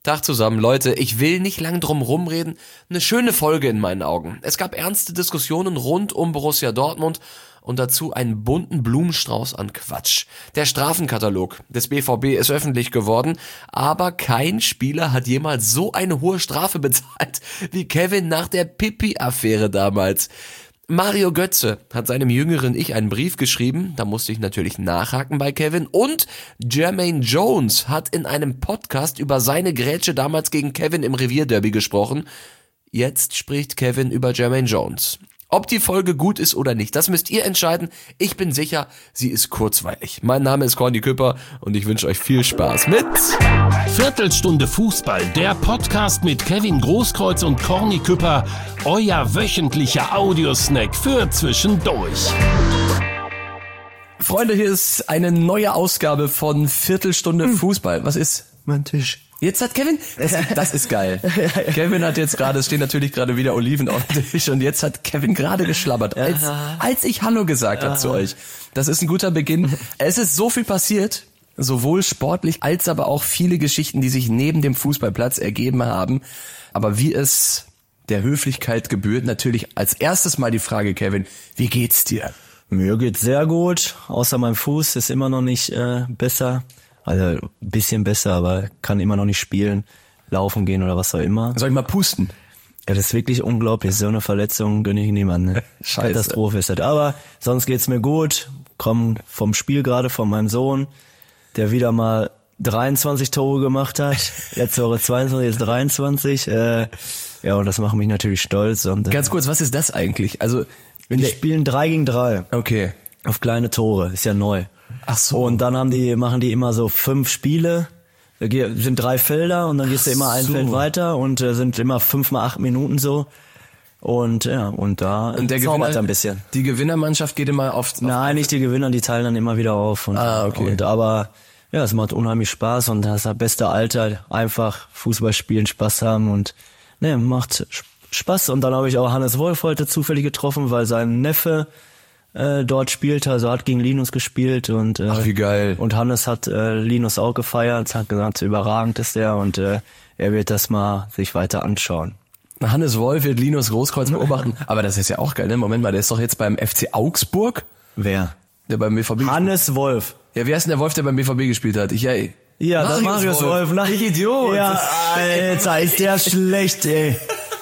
Tag zusammen, Leute, ich will nicht lang drum rumreden, eine schöne Folge in meinen Augen. Es gab ernste Diskussionen rund um Borussia Dortmund und dazu einen bunten Blumenstrauß an Quatsch. Der Strafenkatalog des BVB ist öffentlich geworden, aber kein Spieler hat jemals so eine hohe Strafe bezahlt wie Kevin nach der Pipi-Affäre damals. Mario Götze hat seinem jüngeren Ich einen Brief geschrieben, da musste ich natürlich nachhaken bei Kevin, und Jermaine Jones hat in einem Podcast über seine Grätsche damals gegen Kevin im Revierderby gesprochen. Jetzt spricht Kevin über Jermaine Jones. Ob die Folge gut ist oder nicht, das müsst ihr entscheiden. Ich bin sicher, sie ist kurzweilig. Mein Name ist Corny Küpper und ich wünsche euch viel Spaß mit Viertelstunde Fußball, der Podcast mit Kevin Großkreuz und Corny Küpper, euer wöchentlicher Audiosnack für zwischendurch. Freunde, hier ist eine neue Ausgabe von Viertelstunde Fußball. Was ist? Mein Tisch. Jetzt hat Kevin, das ist geil. Kevin hat jetzt gerade, es stehen natürlich gerade wieder Oliven auf dem Tisch und jetzt hat Kevin gerade geschlabbert, als ich Hallo gesagt habe zu euch. Das ist ein guter Beginn. Es ist so viel passiert, sowohl sportlich als aber auch viele Geschichten, die sich neben dem Fußballplatz ergeben haben. Aber wie es der Höflichkeit gebührt, natürlich als erstes mal die Frage, Kevin, wie geht's dir? Mir geht's sehr gut, außer mein Fuß ist immer noch nicht besser. Also ein bisschen besser, aber kann immer noch nicht spielen, laufen gehen oder was auch immer. Soll ich mal pusten? Ja, das ist wirklich unglaublich. So eine Verletzung gönne ich niemandem. Ne? Scheiße. Katastrophe ist das. Aber sonst geht's mir gut. Komm vom Spiel gerade von meinem Sohn, der wieder mal 23 Tore gemacht hat. Jetzt Tore 22, jetzt 23. Ja, und das macht mich natürlich stolz. Und, Ganz kurz, was ist das eigentlich? Also wir spielen 3 gegen 3. Okay. Auf kleine Tore. Ist ja neu. Ach so. Und dann machen die immer so 5 Spiele. Da sind 3 Felder und dann gehst du immer ein Feld weiter und sind immer 5 mal 8 Minuten so. Und ja, und da zaubert er ein bisschen. Die Gewinnermannschaft geht immer auf... Nein, nicht die Gewinner, die teilen dann immer wieder auf. Okay. Aber ja, es macht unheimlich Spaß und das ist das beste Alter. Einfach Fußball spielen, Spaß haben und ne, macht Spaß. Und dann habe ich auch Hannes Wolf heute zufällig getroffen, weil sein Neffe dort spielte, also hat gegen Linus gespielt und ach, wie geil. Und Hannes hat Linus auch gefeiert, hat gesagt, überragend ist der und er wird das mal sich weiter anschauen. Hannes Wolf wird Linus Großkreuz beobachten, aber das ist ja auch geil, ne? Moment mal, der ist doch jetzt beim FC Augsburg? Wer? Der beim BVB. Hannes Wolf. Ja, wie heißt denn der Wolf, der beim BVB gespielt hat? Ja, das Marius Wolf. Ich Idiot. Ja, Alter, ist der schlecht, ey.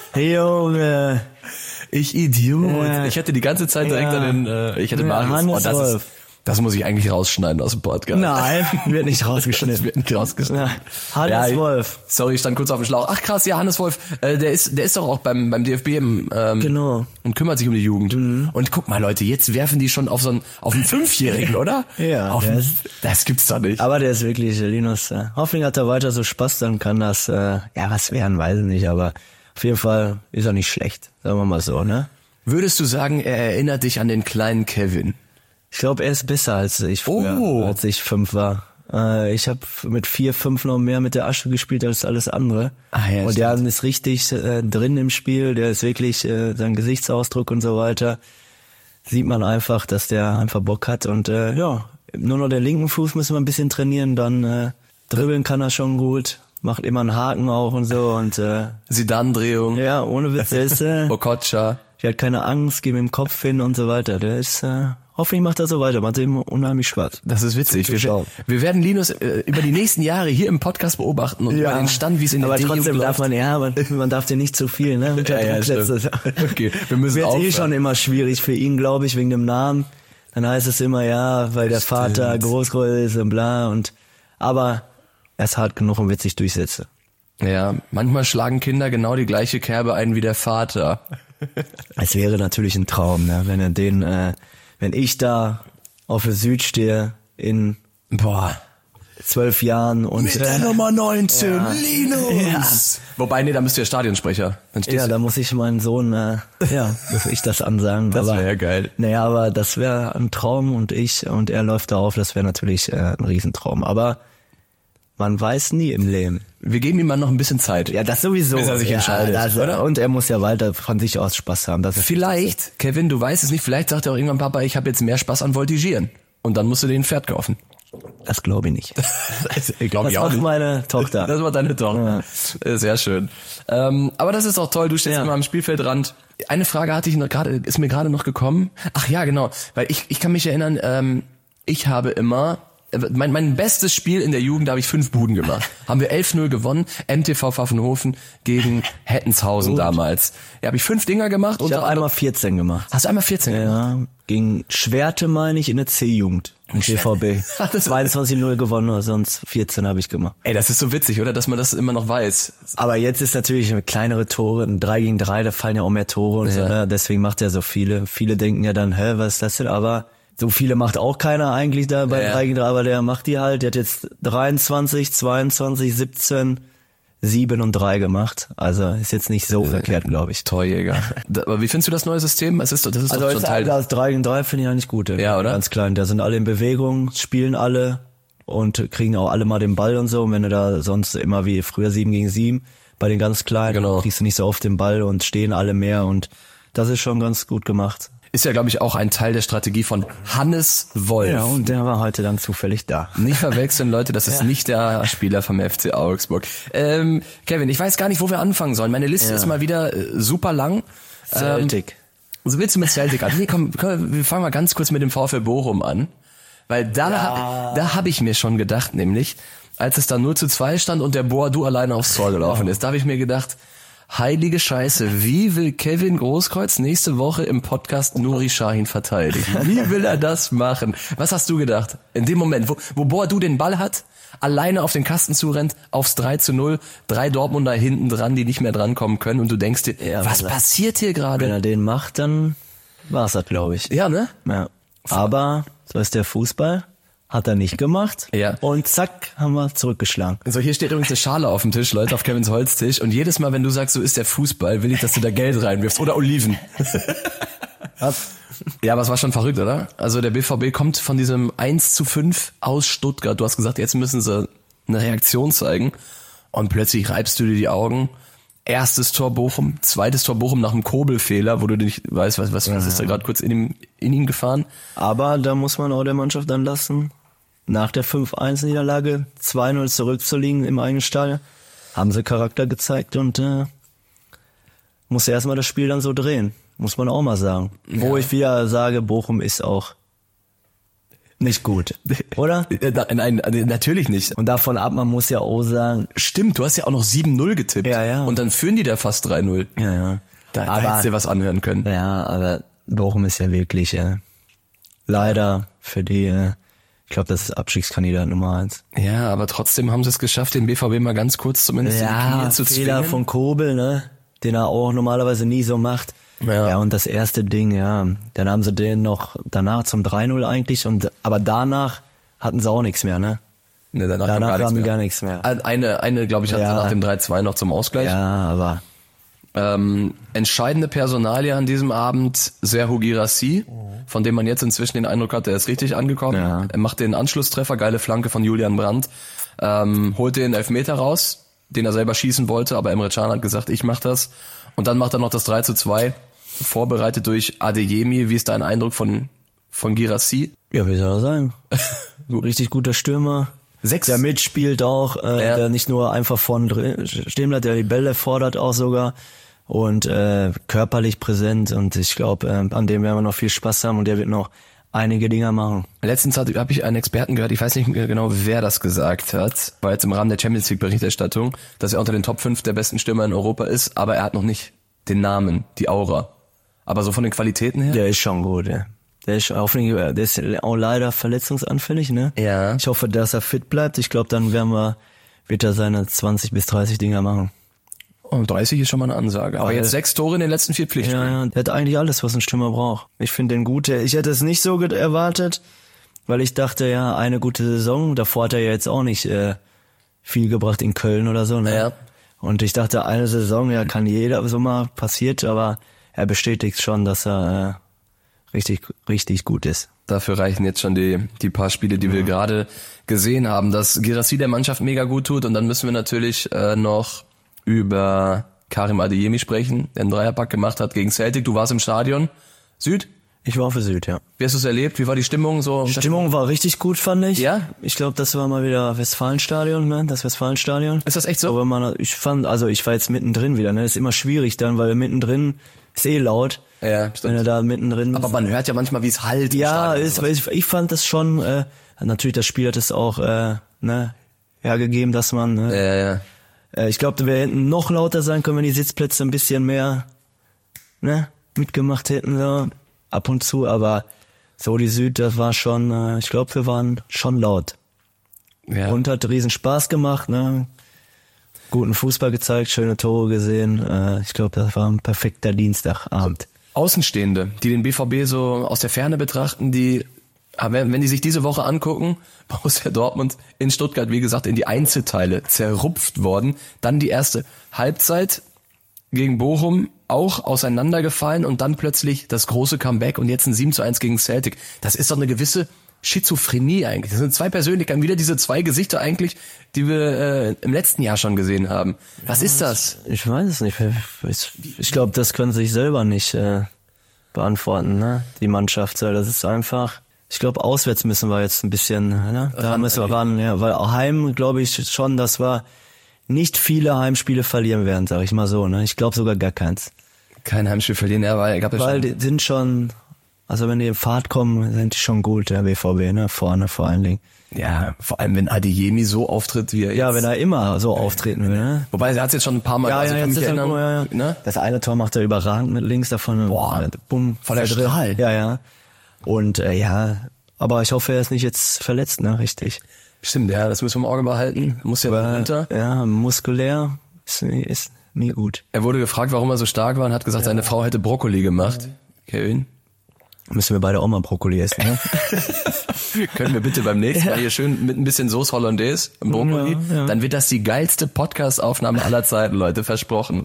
Junge. Ich Idiot. Ja. Ich hätte die ganze Zeit direkt an den, ich hätte Marius. Hannes Wolf. Das muss ich eigentlich rausschneiden aus dem Podcast. Nein, wird nicht rausgeschnitten. Das wird nicht rausgeschnitten. Hannes Wolf. Sorry, ich stand kurz auf dem Schlauch. Ach krass, ja, Hannes Wolf, der ist doch auch beim DFB genau. Und kümmert sich um die Jugend. Mhm. Und guck mal, Leute, jetzt werfen die schon auf einen 5-Jährigen, oder? Ja. Das gibt's doch nicht. Aber der ist wirklich, Linus, hoffentlich hat er weiter so Spaß, dann kann das, was werden, weiß ich nicht, aber auf jeden Fall ist er nicht schlecht, sagen wir mal so, ne? Würdest du sagen, er erinnert dich an den kleinen Kevin? Ich glaube, er ist besser als ich früher, als ich 5 war. Ich habe mit 4, 5 noch mehr mit der Asche gespielt als alles andere. Ja, und der ist richtig drin im Spiel, der ist wirklich, sein Gesichtsausdruck und so weiter, sieht man einfach, dass der einfach Bock hat. Und nur noch den linken Fuß müssen wir ein bisschen trainieren, dann dribbeln kann er schon gut. Macht immer einen Haken auch und so und Zidane-Drehung. Ja, ohne Witz, der ist Okocha. Der hat keine Angst, geh mit dem Kopf hin und so weiter. Der ist hoffentlich macht er so weiter, macht ihm unheimlich Spaß. Das ist witzig. Wir werden Linus über die nächsten Jahre hier im Podcast beobachten und über den Stand, wie es in der D-Jugend läuft. Aber trotzdem man darf dir nicht zu viel, ne? Okay, wir müssen wird schon immer schwierig für ihn, glaube ich, wegen dem Namen. Dann heißt es immer, ja, weil der Vater Großkreuz ist und bla aber er ist hart genug und wird sich durchsetzen. Ja, manchmal schlagen Kinder genau die gleiche Kerbe ein wie der Vater. Es wäre natürlich ein Traum, ne? Wenn ich da auf der Süd stehe in 12 Jahren und mit der Nummer 19, Linus. Ja. Wobei, da bist du ja Stadionsprecher. Da muss ich meinen Sohn, muss ich das ansagen. Das wäre ja geil. Naja, aber das wäre ein Traum und er läuft darauf, das wäre natürlich ein Riesentraum. Aber man weiß nie im Leben. Wir geben ihm mal noch ein bisschen Zeit. Ja, das sowieso. Bis er sich entscheidet, oder? Und er muss ja weiter von sich aus Spaß haben. Vielleicht, Kevin, du weißt es nicht, vielleicht sagt er auch irgendwann, Papa, ich habe jetzt mehr Spaß an Voltigieren. Und dann musst du den ein Pferd kaufen. Das glaube ich nicht. Glaube Das macht meine Tochter. Das war deine Tochter. Ja. Sehr schön. Aber das ist auch toll, du stehst immer am Spielfeldrand. Eine Frage hatte ich noch gerade, ist mir gerade noch gekommen. Ach ja, genau. Weil ich kann mich erinnern, ich habe immer, mein bestes Spiel in der Jugend, da habe ich 5 Buden gemacht. Haben wir 11-0 gewonnen, MTV Pfaffenhofen gegen Hettenshausen damals. Ja, habe ich 5 Dinger gemacht. Ich habe einmal 14 gemacht. Hast du einmal 14 gemacht? Ja, gegen Schwerte meine ich in der C-Jugend. Im GVB. 22-0 gewonnen oder sonst 14 habe ich gemacht. Ey, das ist so witzig, oder? Dass man das immer noch weiß. Aber jetzt ist natürlich kleinere Tore, ein 3 gegen 3, da fallen ja auch mehr Tore und so, ne? Deswegen macht er so viele. Viele denken ja dann, was ist das denn? Aber so viele macht auch keiner eigentlich da bei 3 gegen 3, aber der macht die halt. Der hat jetzt 23, 22, 17, 7 und 3 gemacht. Also ist jetzt nicht so verkehrt, glaube ich. Torjäger. Aber wie findest du das neue System? Das ist also doch schon Teil. Das 3 gegen 3 finde ich eigentlich gut. Ja, oder? Ganz klein. Da sind alle in Bewegung, spielen alle und kriegen auch alle mal den Ball und so. Und wenn du da sonst immer wie früher 7 gegen 7 bei den ganz Kleinen, kriegst du nicht so oft den Ball und stehen alle mehr. Und das ist schon ganz gut gemacht. Ist ja, glaube ich, auch ein Teil der Strategie von Hannes Wolf. Ja, und der war heute dann zufällig da. Nicht verwechseln, Leute, das ist nicht der Spieler vom FC Augsburg. Kevin, ich weiß gar nicht, wo wir anfangen sollen. Meine Liste ist mal wieder super lang. Celtic. So willst du mit Celtic an? Nee, komm, wir fangen mal ganz kurz mit dem VfL Bochum an. Weil da habe ich mir schon gedacht, nämlich, als es da 0:2 stand und der Boadu alleine aufs Tor gelaufen ist, da habe ich mir gedacht, heilige Scheiße, wie will Kevin Großkreuz nächste Woche im Podcast Nuri Sahin verteidigen? Wie will er das machen? Was hast du gedacht? In dem Moment, wo Boadu den Ball hat, alleine auf den Kasten zurennt, aufs 3:0, 3 Dortmunder hinten dran, die nicht mehr drankommen können und du denkst dir, was passiert hier gerade? Wenn er den macht, dann war's das, glaube ich. Ja, ne? Ja. Aber so ist der Fußball. Hat er nicht gemacht. Ja. Und zack, haben wir zurückgeschlagen. So, hier steht übrigens eine Schale auf dem Tisch, Leute, auf Kevins Holztisch. Und jedes Mal, wenn du sagst, so ist der Fußball, will ich, dass du da Geld reinwirfst. Oder Oliven. Was? Ja, aber es war schon verrückt, oder? Also der BVB kommt von diesem 1:5 aus Stuttgart. Du hast gesagt, jetzt müssen sie eine Reaktion zeigen. Und plötzlich reibst du dir die Augen. Erstes Tor Bochum, zweites Tor Bochum nach einem Kobelfehler, wo du nicht weißt, was ist da gerade kurz in ihn gefahren. Aber da muss man auch der Mannschaft dann lassen, nach der 5-1-Niederlage 2:0 zurückzuliegen im eigenen Stall, haben sie Charakter gezeigt und muss erstmal das Spiel dann so drehen, muss man auch mal sagen. Ja. Wo ich wieder sage, Bochum ist auch nicht gut, oder? Nein, natürlich nicht. Und davon ab, man muss ja auch sagen... Stimmt, du hast ja auch noch 7:0 getippt. Ja. Und dann führen die da fast 3:0. Ja. Da hättest du dir was anhören können. Ja, aber Bochum ist ja wirklich leider für die... ich glaube, das ist Abstiegskandidat Nummer 1. Ja, aber trotzdem haben sie es geschafft, den BVB mal ganz kurz zumindest in die Knie zu zwingen. Fehler von Kobel, ne? Den er auch normalerweise nie so macht. Ja, und das erste Ding, dann haben sie den noch danach zum 3:0 eigentlich, aber danach hatten sie auch nichts mehr, ne? Ne, danach haben die gar nichts mehr. Eine glaube ich, hatten sie nach dem 3:2 noch zum Ausgleich. Ja, aber... entscheidende Personalie an diesem Abend, Serhou Guirassy, von dem man jetzt inzwischen den Eindruck hat, der ist richtig angekommen. Ja. Er macht den Anschlusstreffer, geile Flanke von Julian Brandt, holt den Elfmeter raus, den er selber schießen wollte, aber Emre Can hat gesagt, ich mach das. Und dann macht er noch das 3:2, vorbereitet durch Adeyemi. Wie ist dein Eindruck von Guirassy? Ja, wie soll er sein? Richtig guter Stürmer. 6. Der mitspielt auch, der nicht nur einfach vorne stehen bleibt, der die Bälle fordert auch sogar und körperlich präsent, und ich glaube, an dem werden wir noch viel Spaß haben und der wird noch einige Dinger machen. Letztens habe ich einen Experten gehört, ich weiß nicht genau, wer das gesagt hat, war jetzt im Rahmen der Champions League Berichterstattung, dass er unter den Top 5 der besten Stürmer in Europa ist, aber er hat noch nicht den Namen, die Aura. Aber so von den Qualitäten her? Der ist schon gut, ja. Der ist auch leider verletzungsanfällig, ne? Ja. Ich hoffe, dass er fit bleibt. Ich glaube, dann wird er seine 20 bis 30 Dinger machen. Und 30 ist schon mal eine Ansage. Aber jetzt 6 Tore in den letzten 4 Pflichtspielen. Ja, der hat eigentlich alles, was ein Stürmer braucht. Ich finde den gut. Ich hätte es nicht so erwartet, weil ich dachte, eine gute Saison. Davor hat er ja jetzt auch nicht viel gebracht in Köln oder so, ne? Ja. Und ich dachte, eine Saison, kann jeder so mal passiert, aber er bestätigt schon, dass er richtig, richtig gut ist. Dafür reichen jetzt schon die paar Spiele, die wir gerade gesehen haben, dass Guirassy der Mannschaft mega gut tut. Und dann müssen wir natürlich noch über Karim Adeyemi sprechen, der einen Dreierpack gemacht hat gegen Celtic. Du warst im Stadion. Süd? Ich war für Süd, ja. Wie hast du es erlebt? Wie war die Stimmung so? Die Stimmung war richtig gut, fand ich. Ja? Ich glaube, das war mal wieder Westfalenstadion, ne? Das Westfalenstadion. Ist das echt so? Aber ich war jetzt mittendrin wieder, ne? Das ist immer schwierig dann, weil mittendrin ist laut. Ja, Wenn stimmt. er da mittendrin Aber man hört ja manchmal, wie es halt. ja, im Stadion ich fand das schon, natürlich das Spiel hat es auch, hergegeben, dass man, Ja. ich glaube, wir hätten noch lauter sein können, wenn die Sitzplätze ein bisschen mehr, mitgemacht hätten, so, ab und zu, aber so die Süd, das war schon, ich glaube, wir waren schon laut. Ja. Und hat riesen Spaß gemacht, ne? Guten Fußball gezeigt, schöne Tore gesehen. Ich glaube, das war ein perfekter Dienstagabend. Außenstehende, die den BVB so aus der Ferne betrachten, wenn die sich diese Woche angucken, Borussia Dortmund in Stuttgart, wie gesagt, in die Einzelteile zerrupft worden. Dann die erste Halbzeit gegen Bochum auch auseinandergefallen und dann plötzlich das große Comeback und jetzt ein 7:1 gegen Celtic. Das ist doch eine gewisse Schizophrenie eigentlich. Das sind zwei Persönlichkeiten, wieder diese zwei Gesichter eigentlich, die wir im letzten Jahr schon gesehen haben. Was ist das? Ich weiß es nicht. Ich glaube, das können sie sich selber nicht beantworten, ne? Die Mannschaft. Das ist einfach. Ich glaube, auswärts müssen wir jetzt ein bisschen, ne? Da müssen wir ran, ja, weil Heim, glaube ich schon, dass wir nicht viele Heimspiele verlieren werden, sag ich mal so, ne? Ich glaube sogar gar keins. Kein Heimspiel verlieren, ja, weil die sind schon, also wenn die in Fahrt kommen, sind die schon gut, der BVB, ne? Vorne vor allen Dingen. Ja, vor allem wenn Adeyemi so auftritt, wie er jetzt. Ja, wenn er immer so auftreten will, ne? Wobei, er hat es jetzt schon ein paar Mal, also kann mich erinnern, ne? Das eine Tor macht er überragend mit links davon. Boah, bumm, voller Strahl. Ja. Und aber ich hoffe, er ist nicht jetzt verletzt, ne? Richtig. Stimmt, ja, das müssen wir im Auge behalten. Muss ja runter. Ja, muskulär ist nie gut. Er wurde gefragt, warum er so stark war und hat gesagt, seine Frau hätte Brokkoli gemacht. Kevin? Müssen wir beide auch mal Brokkoli essen, ne? Können wir bitte beim nächsten Mal hier schön mit ein bisschen Sauce Hollandaise im Brokkoli? Ja. Dann wird das die geilste Podcast-Aufnahme aller Zeiten, Leute, versprochen.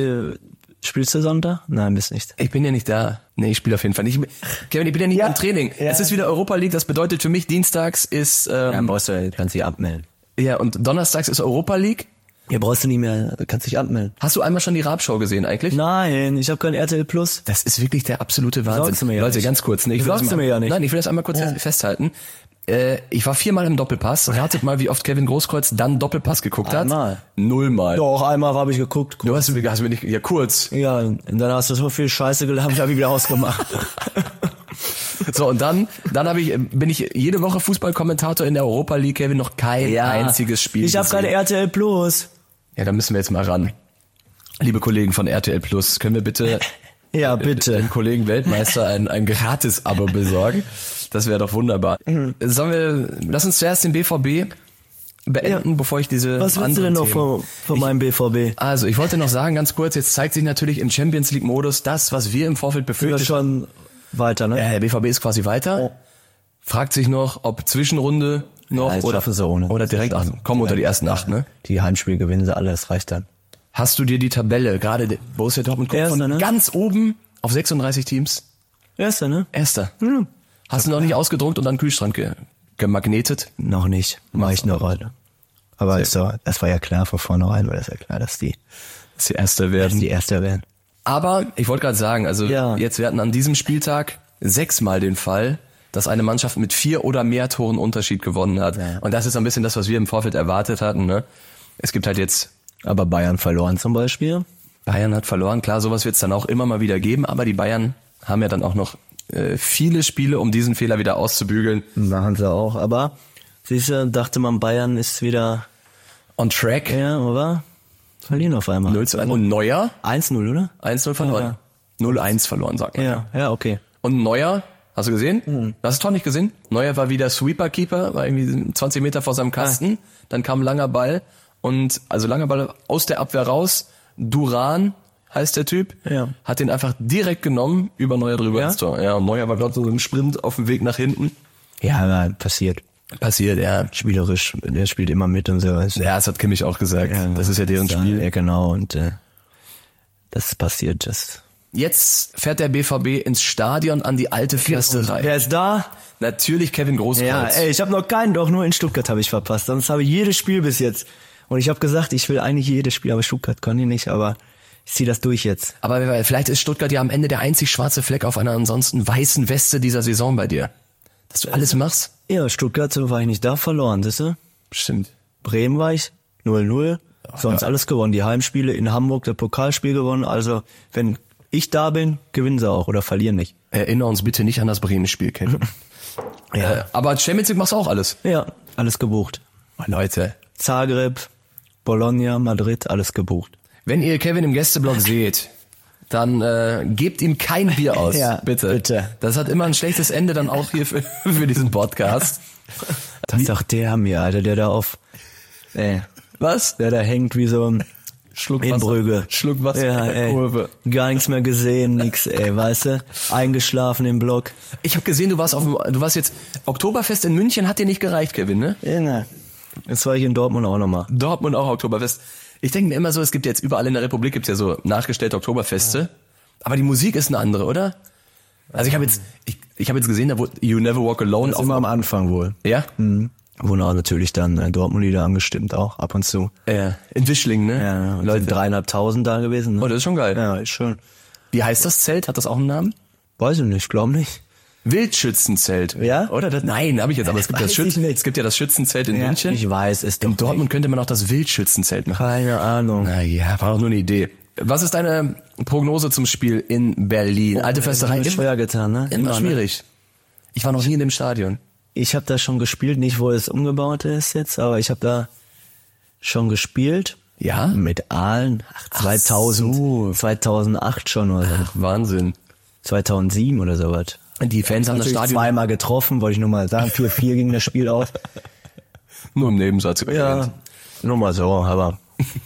Spielst du Sonntag? Nein, bist nicht. Ich bin ja nicht da. Nee, ich spiele auf jeden Fall nicht. Kevin, ich bin ja nicht im Training. Ja. Es ist wieder Europa League, das bedeutet für mich, dienstags ist... Kannst dich abmelden. Ja, und donnerstags ist Europa League. Ja, brauchst du nicht mehr, kannst dich abmelden. Hast du einmal schon die Raab-Show gesehen eigentlich? Nein, ich habe kein RTL Plus. Das ist wirklich der absolute Wahnsinn. Sagst du mir ja Leute, nicht. ganz kurz. Ne, Sagst du mir ja nicht. Nein, ich will das einmal kurz festhalten. Ich war 4-mal im Doppelpass. Ratet mal, wie oft Kevin Großkreuz dann Doppelpass geguckt hat. Einmal. 0-mal. Doch, einmal habe ich geguckt. Du hast mir nicht, ja kurz. Ja, und dann hast du so viel Scheiße gelabert, habe ich wieder ausgemacht. So, und dann bin ich jede Woche Fußballkommentator in der Europa League, Kevin, noch kein einziges Spiel Ich habe gesehen. keine RTL Plus. Ja, da müssen wir jetzt mal ran. Liebe Kollegen von RTL Plus, können wir bitte Ja, bitte. dem Kollegen Weltmeister ein Gratis-Abo besorgen? Das wäre doch wunderbar. Lass uns zuerst den BVB beenden, bevor ich diese Was willst du denn noch Themen- von meinem BVB? Also, ich wollte noch sagen, ganz kurz, jetzt zeigt sich natürlich im Champions League Modus das, was wir im Vorfeld Sind wir befürchtet haben. schon weiter, ne? Der BVB ist quasi weiter. Fragt sich noch, ob Zwischenrunde noch das schaffen sie ohne. oder direkt kommen unter die ersten 8, ne? Die Heimspiele gewinnen sie alle, das reicht dann. Hast du dir die Tabelle, gerade Borussia Dortmund guckt Erster, von ne? ganz oben auf 36 Teams? Erster, ne? Erster. Hast du noch nicht ausgedruckt und an den Kühlschrank gemagnetet? Noch nicht. Mach ich noch heute. Aber das war ja klar von vornherein, weil das ja klar, dass die Erster werden. Erster werden. Aber ich wollte gerade sagen, also Ja. jetzt, wir hatten an diesem Spieltag 6-mal den Fall, dass eine Mannschaft mit 4 oder mehr Toren Unterschied gewonnen hat. Ja. Und das ist ein bisschen das, was wir im Vorfeld erwartet hatten. Ne? Es gibt halt jetzt, Aber Bayern verloren zum Beispiel. Bayern hat verloren, klar, sowas wird es dann auch immer mal wieder geben, aber die Bayern haben ja dann auch noch viele Spiele, um diesen Fehler wieder auszubügeln. Machen sie auch. Aber siehst du, dachte man, Bayern ist wieder On track, ja, oder? Verlieren auf einmal. 0:1. Und Neuer, 1-0, oder? 1-0 verloren. 0-1 verloren, sagt man. Ja, okay. Und Neuer, hast du gesehen? Hast du Tor nicht gesehen? Neuer war wieder Sweeper-Keeper, war irgendwie 20 Meter vor seinem Kasten. Dann kam ein langer Ball langer Ball aus der Abwehr raus. Duran heißt der Typ, Ja. hat den einfach direkt genommen, über Neuer drüber Ja? ins Tor. Ja, und Neuer war gerade so im Sprint auf dem Weg nach hinten. Ja, aber passiert. Passiert, ja. Spielerisch, der spielt immer mit und so. Ja, das hat Kimmich auch gesagt. Das ist ja deren Spiel. Ja, genau. Und das passiert. Das. Jetzt fährt der BVB ins Stadion an die alte Försterei. Wer ist da? Natürlich Kevin Großkreuz. Ja, ich habe noch keinen, doch nur in Stuttgart habe ich verpasst. Sonst habe ich jedes Spiel bis jetzt. Und ich habe gesagt, ich will eigentlich jedes Spiel, aber Stuttgart kann ich nicht. Aber ich zieh das durch jetzt. Aber vielleicht ist Stuttgart ja am Ende der einzig schwarze Fleck auf einer ansonsten weißen Weste dieser Saison bei dir. Dass du alles machst? Ja, Stuttgart war ich nicht da, verloren, siehst du? Stimmt. Bremen war ich, 0-0. Sonst alles gewonnen. Die Heimspiele in Hamburg, das Pokalspiel gewonnen. Also, wenn ich da bin, gewinnen sie auch oder verlieren nicht. Erinnere uns bitte nicht an das Bremen-Spiel, Kevin. Aber Champions League machst du auch alles. Ja, alles gebucht. Oh, Leute. Zagreb, Bologna, Madrid, alles gebucht. Wenn ihr Kevin im Gästeblock seht, dann gebt ihm kein Bier aus. Ja, bitte. Das hat immer ein schlechtes Ende dann auch hier für diesen Podcast. Das sagt der mir, Alter, der da Was? der da hängt wie so ein Schluck Inbrügge. Schluck Wasser Ja, in der ey. Kurve. Gar nichts mehr gesehen, nix, weißt du? Eingeschlafen im Block. Ich habe gesehen, du warst jetzt Oktoberfest in München, hat dir nicht gereicht, Kevin, ne? Ja, jetzt war ich in Dortmund auch nochmal. Dortmund auch Oktoberfest. Ich denke mir immer so, es gibt jetzt überall in der Republik gibt's ja so nachgestellte Oktoberfeste, aber die Musik ist eine andere, oder? Also ich habe jetzt gesehen, da wurde You Never Walk Alone Auch immer am Anfang wohl. Ja? Wurden auch natürlich dann Dortmund-Lieder angestimmt, auch ab und zu. In Wischling, ne? Ja, Leute. 3.500 da gewesen. Ne? Oh, das ist schon geil. Ja, ist schön. Wie heißt das Zelt? Hat das auch einen Namen? Weiß ich nicht, glaub nicht. Wildschützenzelt. Ja? Oder? Nein, habe ich jetzt, aber es gibt Weiß ich nicht. es gibt ja das Schützenzelt in München. Ich weiß es doch. In Dortmund könnte man auch das Wildschützenzelt machen. Keine Ahnung. Naja, war doch nur eine Idee. Was ist deine Prognose zum Spiel in Berlin? Alte Försterei, Schwer getan, ne? immer schwierig. Ich war noch nie in dem Stadion. Ich habe da schon gespielt, nicht wo es umgebaut ist jetzt, aber ich habe da schon gespielt. Ja? Mit Aalen. 2008 schon oder so. Wahnsinn. 2007 oder sowas. Die Fans haben das Natürlich Stadion zweimal getroffen, wollte ich nur mal sagen. 4-4 ging das Spiel aus. nur im Nebensatz Ja, nur mal so, aber...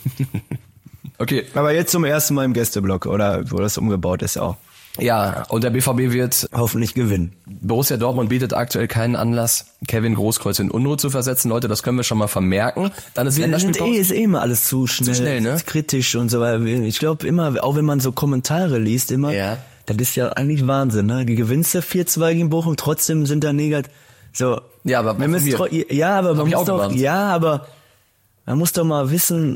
Okay. Aber jetzt zum ersten Mal im Gästeblock, oder wo das umgebaut ist auch. Ja, und der BVB wird Hoffentlich gewinnen. Borussia Dortmund bietet aktuell keinen Anlass, Kevin Großkreuz in Unruhe zu versetzen. Leute, das können wir schon mal vermerken. Dann ist Länderspielpause. Ist immer alles zu schnell, ne? ist kritisch und so weiter. Ich glaube immer, auch wenn man so Kommentare liest, immer, Ja. das ist ja eigentlich Wahnsinn, ne? Die gewinnst du 4-2 gegen Bochum, trotzdem sind da negativ. So. Ja, aber man muss aber ich auch gewarnt. aber man muss doch mal wissen,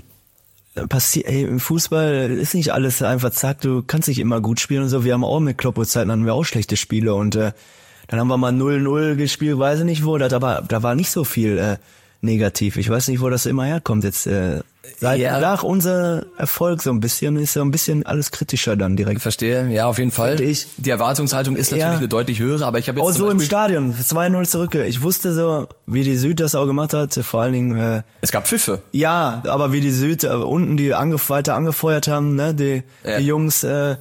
im Fußball ist nicht alles einfach zack, du kannst nicht immer gut spielen und so. Wir haben auch mit Kloppo-Zeiten hatten wir auch schlechte Spiele und dann haben wir mal 0-0 gespielt, weiß ich nicht wo, da war nicht so viel negativ. Ich weiß nicht, wo das immer herkommt jetzt. Nach unser Erfolg so ein bisschen ist so ein bisschen alles kritischer dann direkt. Verstehe, ja, auf jeden Fall. Finde ich. Die Erwartungshaltung ist natürlich eine deutlich höhere, aber ich habe jetzt Auch zum so im Beispiel- Stadion, 2-0 zurück. Ich wusste so, wie die Süd das auch gemacht hat, vor allen Dingen Es gab Pfiffe. ja, aber wie die Süd unten die weiter angefeuert haben, ne, die Jungs,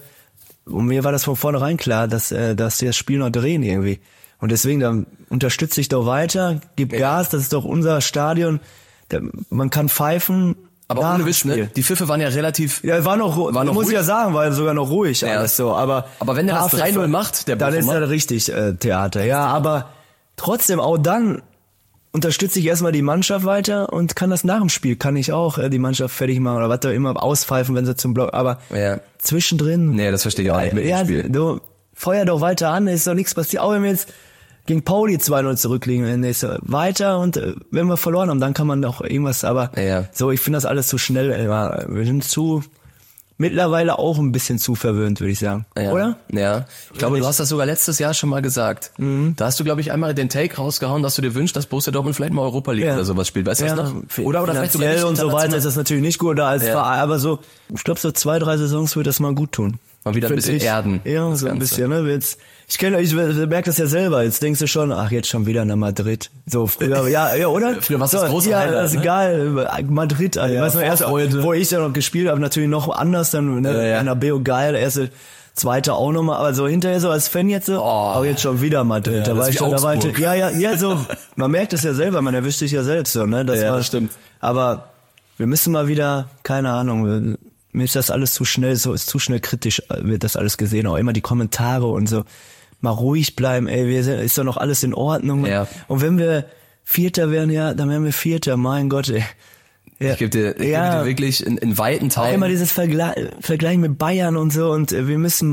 und mir war das von vornherein klar, dass die das Spiel noch drehen irgendwie. Und deswegen, dann unterstütze ich doch weiter, gib Gas, das ist doch unser Stadion. Man kann pfeifen. Aber nach ohne dem Witz, ne? Spiel. Die Pfiffe waren ja relativ... Ja, war noch noch muss ruhig? ich ja sagen, war sogar noch ruhig Ja. alles so. Aber wenn der das 3-0 macht, der dann ist Bochumer- das richtig Theater. Ja, aber trotzdem, auch dann unterstütze ich erstmal die Mannschaft weiter und kann das nach dem Spiel, kann ich auch die Mannschaft fertig machen oder was da immer auspfeifen, wenn sie zum Block, aber Ja. zwischendrin... Nee, das verstehe ich auch nicht mit dem Spiel. Du, feuer doch weiter an, ist doch nichts passiert. Auch wenn wir jetzt gegen Pauli 2-0 zurückliegen, ist weiter und wenn wir verloren haben, dann kann man doch irgendwas, aber so, ich finde das alles zu schnell. Wir sind mittlerweile auch ein bisschen zu verwöhnt, würde ich sagen. Ja. Oder? Ja. Ich glaube, du hast das sogar letztes Jahr schon mal gesagt. Da hast du, glaube ich, einmal den Take rausgehauen, dass du dir wünschst, dass Borussia Dortmund vielleicht mal Europa League oder sowas spielt. Weißt du das noch? Oder vielleicht sogar finanziell nicht und so weiter international. ist das natürlich nicht gut, als Verein, aber so, ich glaube, so 2-3 Saisons wird das mal gut tun. Mal wieder ein Find bisschen ich. erden. Ja, das so ein Ganze. bisschen, ne? Jetzt, ich merke das ja selber. Jetzt denkst du schon, ach, jetzt schon wieder nach Madrid. So, früher, ja, oder? Früher war's das große Ja, Highlight, das ist ne? geil. Madrid, Alter. Ja, Weißt du, erst, Vorfreude. wo ich ja noch gespielt habe, natürlich noch anders, dann, ne? Bernabeu geil, erste, zweite auch nochmal, aber so hinterher so als Fan jetzt so, auch jetzt schon wieder Madrid. Ja, das ist wie Augsburg. Ja, so, man merkt es ja selber, man erwischt sich ja selbst so, ne? Das stimmt. Aber wir müssen mal wieder, keine Ahnung, mir ist das alles zu schnell, so ist zu schnell kritisch, wird das alles gesehen, auch immer die Kommentare und so. Mal ruhig bleiben, ist doch noch alles in Ordnung. Ja. Und wenn wir Vierter wären, dann wären wir Vierter, mein Gott, ey. Ja. Ich gebe dir wirklich in weiten Auch Teilen... immer dieses Vergleich mit Bayern und so und wir müssen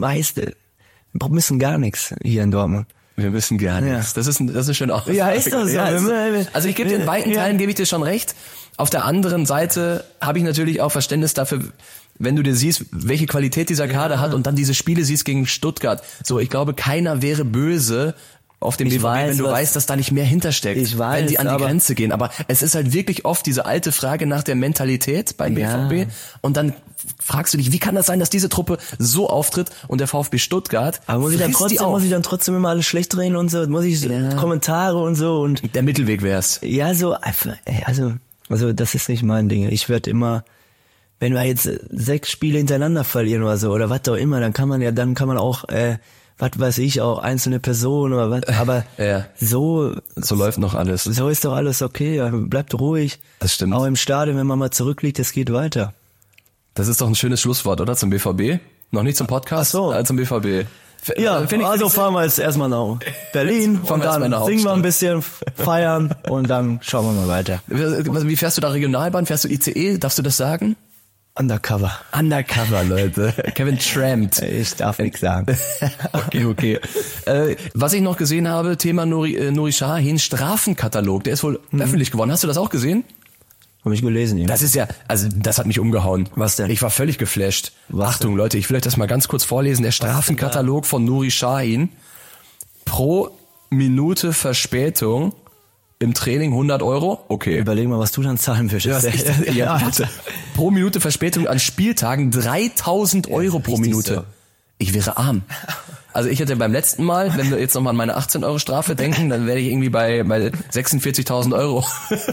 gar nichts hier in Dortmund. Wir müssen gar nichts. Das ist schön auch. Ja, ist das so. Also ich gebe dir in weiten Teilen, gebe ich dir schon recht. Auf der anderen Seite habe ich natürlich auch Verständnis dafür, wenn du dir siehst, welche Qualität dieser Kader hat und dann diese Spiele siehst gegen Stuttgart. So, ich glaube, keiner wäre böse auf dem BVB, wenn du weißt, dass da nicht mehr hintersteckt, ich weiß, wenn die an die Grenze gehen. Aber es ist halt wirklich oft diese alte Frage nach der Mentalität beim BVB. Und dann fragst du dich, wie kann das sein, dass diese Truppe so auftritt und der VfB Stuttgart Aber muss ich dann trotzdem immer alles schlecht drehen und so? Muss ich Kommentare und so und der Mittelweg wär's. ja, so einfach, also das ist nicht mein Ding. Ich werde immer, wenn wir jetzt 6 Spiele hintereinander verlieren oder so oder was auch immer, dann kann man auch was weiß ich, auch einzelne Personen oder was, aber Ja. so läuft noch alles. so ist doch alles okay, ja, bleibt ruhig. Das stimmt. Auch im Stadion, wenn man mal zurückliegt, es geht weiter. Das ist doch ein schönes Schlusswort, oder? Zum BVB? Noch nicht zum Podcast, Ach so. Zum BVB. Ja, also fahren wir jetzt erstmal nach Berlin Fahren und wir erstmal dann nach singen wir ein Hauptstadt. bisschen, feiern und dann schauen wir mal weiter. Wie fährst du da Regionalbahn? Fährst du ICE? Darfst du das sagen? Undercover. Undercover, Leute. Kevin trampt. Ich darf nichts sagen. Okay. Was ich noch gesehen habe, Thema Nuri Sahin, Strafenkatalog. Der ist wohl öffentlich geworden. Hast du das auch gesehen? Hab ich gelesen, ja. Das ist ja, also das hat mich umgehauen. Was denn? Ich war völlig geflasht. Was Achtung, Leute, ich will euch das mal ganz kurz vorlesen. Der Strafenkatalog von Nuri Sahin. Pro Minute Verspätung im Training 100 €. Okay. Überleg mal, was du dann zahlen würdest. Warte. Pro Minute Verspätung an Spieltagen 3.000 € pro richtig Minute. so. Ich wäre arm. Also ich hätte beim letzten Mal, wenn wir jetzt nochmal an meine 18 € Strafe denken, dann wäre ich irgendwie bei 46.000 €.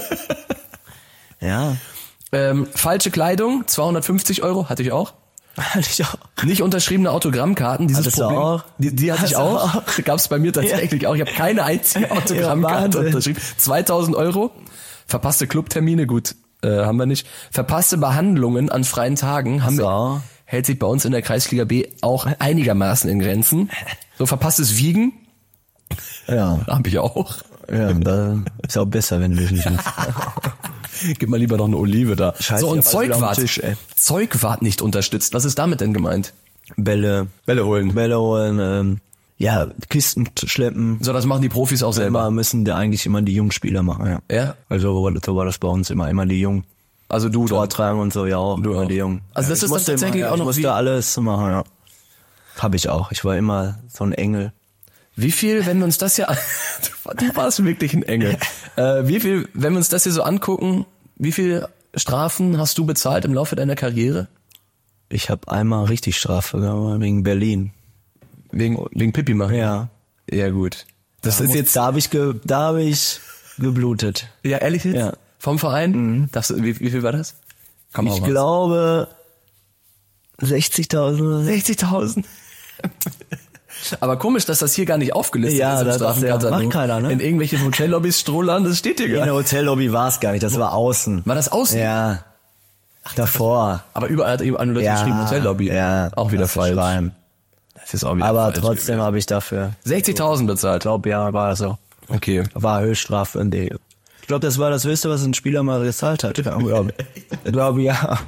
Ja. Falsche Kleidung, 250 € hatte ich auch. Hatte ich auch. Nicht unterschriebene Autogrammkarten, dieses Hattest du Problem. auch? Die hatte ich Hast du auch. auch? Gab's bei mir tatsächlich auch. Ich habe keine einzige Autogrammkarte Wahnsinn. unterschrieben. 2.000 €. Verpasste Clubtermine, gut, haben wir nicht. Verpasste Behandlungen an freien Tagen haben wir. auch? Hält sich bei uns in der Kreisliga B auch einigermaßen in Grenzen. So verpasstes Wiegen, Ja. habe ich auch. Ja, da ist auch besser, wenn du dich nicht willst. Gib mal lieber noch eine Olive da. Scheiße, so, und ich hab alles wieder am Zeugwart. Tisch, ey. Zeugwart nicht unterstützt. Was ist damit denn gemeint? Bälle holen, ja, Kisten schleppen. So, das machen die Profis auch selber. Immer müssen eigentlich immer die jungen Spieler machen, ja. Ja? Also so war das bei uns immer die Jungen. Also du Tor dann. tragen und so, ja auch. Du immer auch. die Jungen. Also das Ja, ist dann tatsächlich auch noch ich musste wie- alles machen, ja. Hab ich auch. Ich war immer so ein Engel. Wie viel, wenn wir uns das hier, du warst wirklich ein Engel. Wie viel, wenn wir uns das hier so angucken, wie viel Strafen hast du bezahlt im Laufe deiner Karriere? Ich habe einmal richtig Strafe gehabt, wegen Berlin. Wegen Pipi machen? Ja. Ja, gut. Das ist jetzt, Da hab ich geblutet. ja, ehrlich jetzt? Ja. Vom Verein? Wie viel war das? Komm Ich glaube 60.000. 60.000. Aber komisch, dass das hier gar nicht aufgelistet Ja, ist im das Strafenkatalog. macht keiner, ne? In irgendwelchen Hotellobbys Strohland, das steht hier In gar der nicht. Hotellobby war es gar nicht, das war außen. War das außen? Ja. Davor. Aber überall hat jemand Leute geschrieben Hotellobby. Ja. Auch wieder das ist falsch. Schleim. Das ist auch wieder Aber falsch trotzdem gewesen. habe ich dafür, 60.000 bezahlt. ich glaube, ja, war so. Okay. War Höchststrafe in der. Ich glaube, das war das Höchste, was ein Spieler mal gezahlt hat. Ich glaube, ja.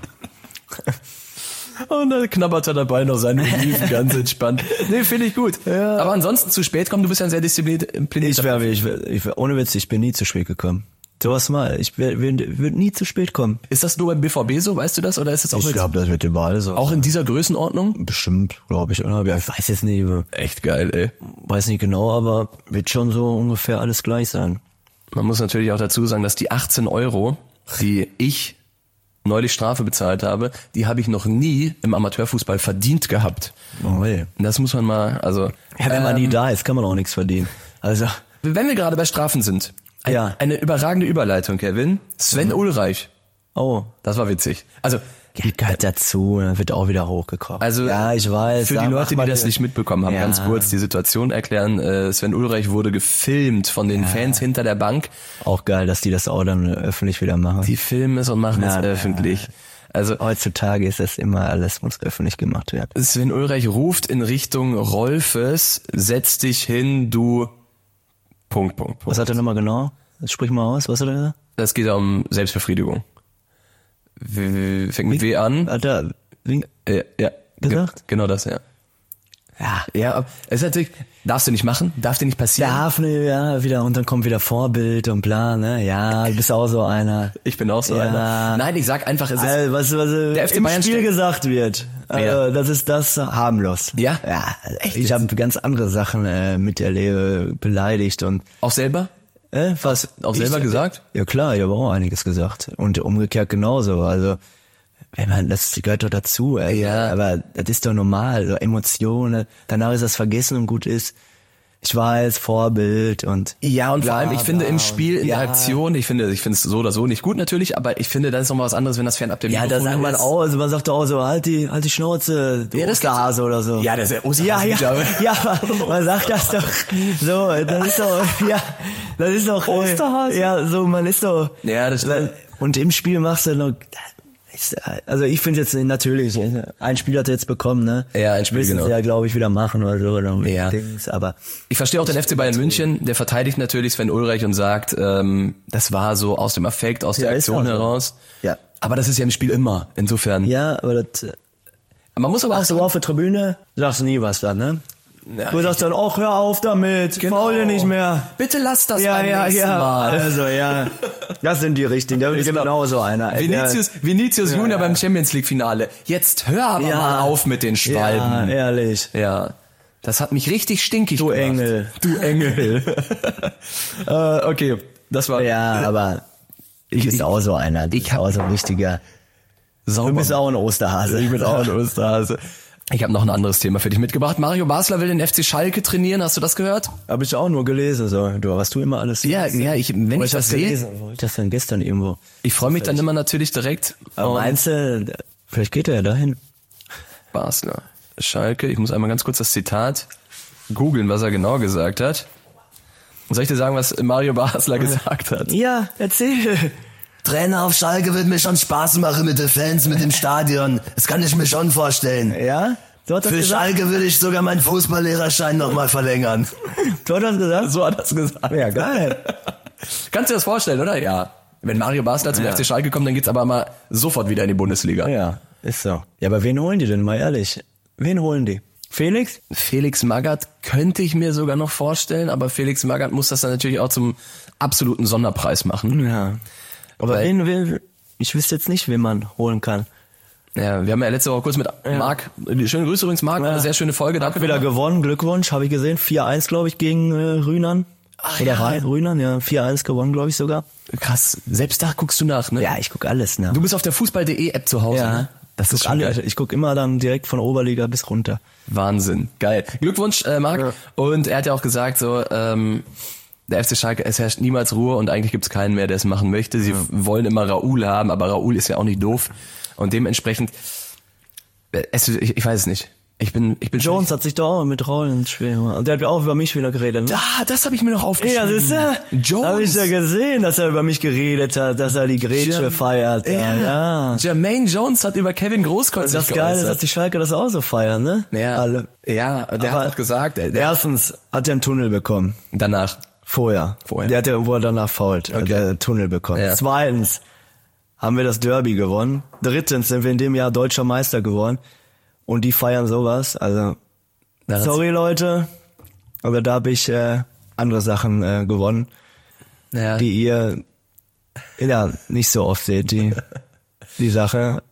Und dann knabbert er dabei noch seine Oliven ganz entspannt. Nee, finde ich gut. Ja. Aber ansonsten zu spät kommen, du bist ja ein sehr disziplinierter. Ich wär, ohne Witz, ich bin nie zu spät gekommen. Sowas mal, ich würde nie zu spät kommen. Ist das nur beim BVB so, weißt du das? Oder ist es auch, Ich glaube, das wird überall so. auch in dieser Größenordnung? Bestimmt, glaube ich. Oder? Ja, ich weiß jetzt nicht, Echt geil, ey. weiß nicht genau, aber wird schon so ungefähr alles gleich sein. Man muss natürlich auch dazu sagen, dass die 18 €, die ich neulich Strafe bezahlt habe, die habe ich noch nie im Amateurfußball verdient gehabt. Oh, hey. Das muss man mal, also... Ja, wenn man nie da ist, kann man auch nichts verdienen. Also, Wenn wir gerade bei Strafen sind, Ja. eine überragende Überleitung, Kevin. Sven Ulreich. oh, Das war witzig. Also, gehört dazu, dann wird auch wieder hochgekocht. Also ja, ich weiß. Für die Leute, die das nicht mitbekommen haben, Ja. ganz kurz die Situation erklären. Sven Ulreich wurde gefilmt von den Fans hinter der Bank. Auch geil, dass die das auch dann öffentlich wieder machen. Die filmen es und machen es Ja, öffentlich. Also Heutzutage ist das immer alles, muss öffentlich gemacht werden. Sven Ulreich ruft in Richtung Rolfes, setz dich hin, du... Punkt. Was hat er nochmal genau? Sprich mal aus, was hat er gesagt? Das geht um Selbstbefriedigung. Fängt mit W an. Hat er Ja, gesagt? genau das, ja. Ja. Ja, es ist natürlich, Darfst du nicht machen? Darf dir nicht passieren? Darf ne, ja, wieder, und dann kommt wieder Vorbild und bla, ne? Ja, du bist auch so einer. Ich bin auch so einer. Nein, ich sag einfach, es ist was der FC im Bayern Spiel gesagt wird. Das ist das harmlos. Ja? Ja, Echt ich habe ganz andere Sachen miterlebt, beleidigt und auch selber? was? Auch selber gesagt? Ja klar, ich habe auch einiges gesagt. Und umgekehrt genauso. Also, wenn man, das gehört doch dazu, ey. Ja. Aber das ist doch normal, so Emotionen. Danach ist das vergessen und gut ist. Ich war als Vorbild und Ja, und vor bla, allem, ich finde bla im Spiel, in und- der ja. Aktion, ich finde es so oder so nicht gut natürlich, aber ich finde, das ist nochmal was anderes, wenn das fernab dem Ja, da sagt man ist. auch, also man sagt doch auch so, halt die Schnauze, du Ja, das Osterhase oder so. Ja, das ist der Ja, Osterhase. ja, ja, man sagt das doch so, das ist doch, ja, das ist doch, Osterhase. ja, so, man ist doch, Ja, das stimmt. und im Spiel machst du noch, also ich finde jetzt natürlich, ein Spiel hat er jetzt bekommen, ne? Ja, ein Spiel, Müssen genau. sie ja, glaube ich, wieder machen oder so, oder Ja. Dings, aber Ich verstehe auch den FC Bayern München, der verteidigt natürlich Sven Ulreich und sagt, das war so aus dem Affekt, aus der Ja, ist Aktion auch so. heraus. ja, Aber das ist ja im Spiel immer, insofern. ja, aber das, Man muss aber auch ach so, auf der Tribüne sagst du nie was dann, ne? Ja, Du sagst dann, ach, hör auf damit, faul dir nicht mehr. Bitte lass das Ja, beim ja, nächsten ja. Mal. Also, ja. Das sind die richtigen. Da ist genau so einer. Vinicius Junior beim Champions League Finale. Jetzt hör aber Ja. mal auf mit den Ja, Schwalben. ehrlich. Ja. Das hat mich richtig stinkig Du gemacht. Engel. Du Engel. Okay, das war Ja, aber ich bist auch so einer. Du bist auch so ein richtiger. sauber. Du bist auch ein Osterhase. Ich bin auch ein Osterhase. Ich habe noch ein anderes Thema für dich mitgebracht. Mario Basler will den FC Schalke trainieren. Hast du das gehört? Hab ich auch nur gelesen, so. Du, was du immer alles Ja, wenn ich das sehe, Wo ich das denn gestern irgendwo. ich freue mich dann immer natürlich direkt. Aber meinst du, vielleicht geht er ja dahin? Basler, Schalke. Ich muss einmal ganz kurz das Zitat googeln, was er genau gesagt hat. Soll ich dir sagen, was Mario Basler gesagt hat? Ja, erzähl. Trainer auf Schalke wird mir schon Spaß machen mit den Fans, mit dem Stadion. Das kann ich mir schon vorstellen. Ja? Du hast das Für gesagt? Schalke würde ich sogar meinen Fußballlehrerschein nochmal verlängern. Du hast das gesagt? So hat er es gesagt. Ja, geil. Kannst du dir das vorstellen, oder? Ja. Wenn Mario Basler zum FC Schalke kommt, dann geht's aber mal sofort wieder in die Bundesliga. Ja, ist so. Ja, aber wen holen die denn, mal ehrlich? Wen holen die? Felix? Felix Magath könnte ich mir sogar noch vorstellen, aber Felix Magath muss das dann natürlich auch zum absoluten Sonderpreis machen. Ja. Aber Weil- ich wüsste jetzt nicht, wen man holen kann. Ja, wir haben ja letzte Woche kurz mit Marc, schöne Grüße übrigens, Marc, eine sehr schöne Folge. Danke Wieder gewonnen, Glückwunsch, habe ich gesehen. 4-1, glaube ich, gegen Rühnern. Oder Rühnern, ja. 4-1 gewonnen, glaube ich sogar. Krass, selbst da guckst du nach, ne? Ja, ich guck alles, ne? Du bist auf der Fußball.de App zu Hause, ja, ne? Das ist guck schon alles. geil. Ich guck immer dann direkt von Oberliga bis runter. Wahnsinn, geil. Glückwunsch, Marc. Ja. Und er hat ja auch gesagt, so, der FC Schalke, es herrscht niemals Ruhe und eigentlich gibt's keinen mehr, der es machen möchte. Sie wollen immer Raoul haben, aber Raoul ist ja auch nicht doof. Und dementsprechend, ich weiß es nicht. Ich bin Jones hat sich da auch mit Rollen schwer gemacht. Und der hat auch über mich wieder geredet. Ne? Ah, das habe ich mir noch aufgeschrieben. Ja, das ist ja. Jones. Habe ich ja gesehen, dass er über mich geredet hat, dass er die Grätsche feiert. Ja. Jermaine Jones hat über Kevin Großkreuz Das sich Geile ist, geäußert. dass die Schalke das auch so feiern, ne? Ja, Alle. ja, der Aber hat auch gesagt, Erstens hat er einen Tunnel bekommen. danach. Vorher. Der hat ja, wo er danach fault, hat er einen Tunnel bekommen. Ja. Zweitens haben wir das Derby gewonnen. Drittens sind wir in dem Jahr deutscher Meister geworden. Und die feiern sowas. Also, sorry Leute, aber da habe ich andere Sachen gewonnen, Ja. die ihr ja nicht so oft seht, die Sache,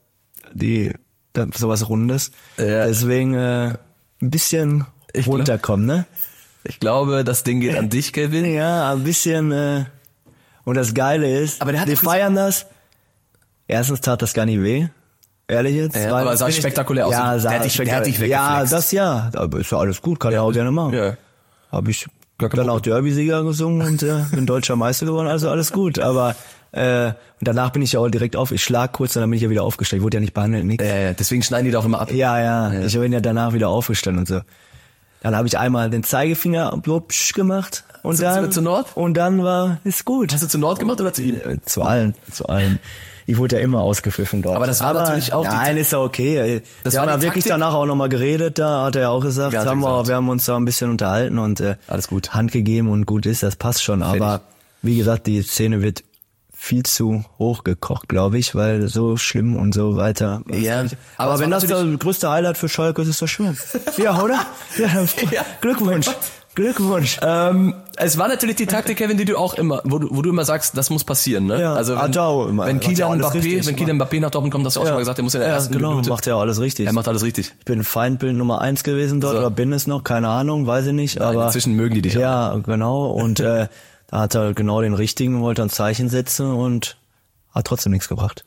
sowas Rundes. Ja. Deswegen ein bisschen runterkommen, ne? Ich glaube, das Ding geht an dich, Kevin. Ja, ein bisschen. Und das Geile ist, Aber der hat wir doch feiern das. Erstens tat das gar nicht weh. Ehrlich jetzt. Ja, aber sah spektakulär aus. Ja, Der hat dich weggeflext. Ja, das ja. Aber ist ja alles gut, kann ich auch gerne machen. Ja. Habe ich dann auch Derby-Sieger gesungen und bin deutscher Meister geworden, also alles gut. Aber und danach bin ich ja auch direkt ich schlag kurz und dann bin ich ja wieder aufgestanden. Ich wurde ja nicht behandelt, nix. Deswegen schneiden die doch immer ab. Ja. Ich bin ja danach wieder aufgestanden und so. Dann habe ich einmal den Zeigefinger gemacht und Zu- dann zu Nord? und dann ist gut. Hast du zu Nord gemacht oder zu ihm? Zu allen. Ich wurde ja immer ausgepfiffen dort. Aber das war natürlich auch die nein, ist ja okay. Das Wir war haben die ja wirklich Taktik. danach auch nochmal geredet, da hat er ja auch gesagt, Ja, hat er gesagt. wir haben uns da ein bisschen unterhalten und Alles gut. Hand gegeben und gut ist, das passt schon. Aber wie gesagt, die Szene wird viel zu hoch gekocht, glaube ich, weil so schlimm und so weiter. Ja, aber es wenn war das das größte Highlight für Schalke ist, ist das schön. Ja, oder? Ja, Glückwunsch. Glückwunsch. Es war natürlich die Taktik, Kevin, die du auch immer, wo du immer sagst, das muss passieren, ne? Ja, also wenn Kylian Mbappé nach Dortmund kommt, hast du auch schon mal gesagt, der muss in der ersten Minute. Macht ja alles richtig. Er macht alles richtig. Ich bin Feindbild Nummer 1 gewesen dort, oder bin es noch, keine Ahnung, weiß ich nicht. Nein, aber inzwischen mögen die dich auch. Ja, genau. Und da hat er genau den richtigen, wollte ein Zeichen setzen und hat trotzdem nichts gebracht.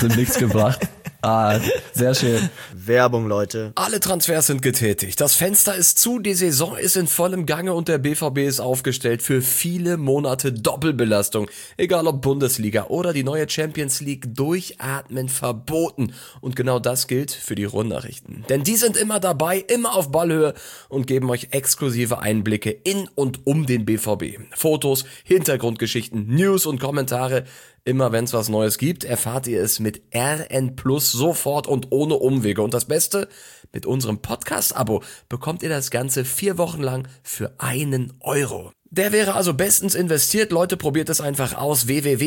Sehr schön. Werbung, Leute. Alle Transfers sind getätigt. Das Fenster ist zu, die Saison ist in vollem Gange und der BVB ist aufgestellt für viele Monate Doppelbelastung. Egal ob Bundesliga oder die neue Champions League, durchatmen verboten. Und genau das gilt für die Rundnachrichten. Denn die sind immer dabei, immer auf Ballhöhe und geben euch exklusive Einblicke in und um den BVB. Fotos, Hintergrundgeschichten, News und Kommentare. Immer wenn es was Neues gibt, erfahrt ihr es mit RN Plus sofort und ohne Umwege. Und das Beste, mit unserem Podcast-Abo bekommt ihr das Ganze 4 Wochen lang für 1 Euro. Der wäre also bestens investiert. Leute, probiert es einfach aus.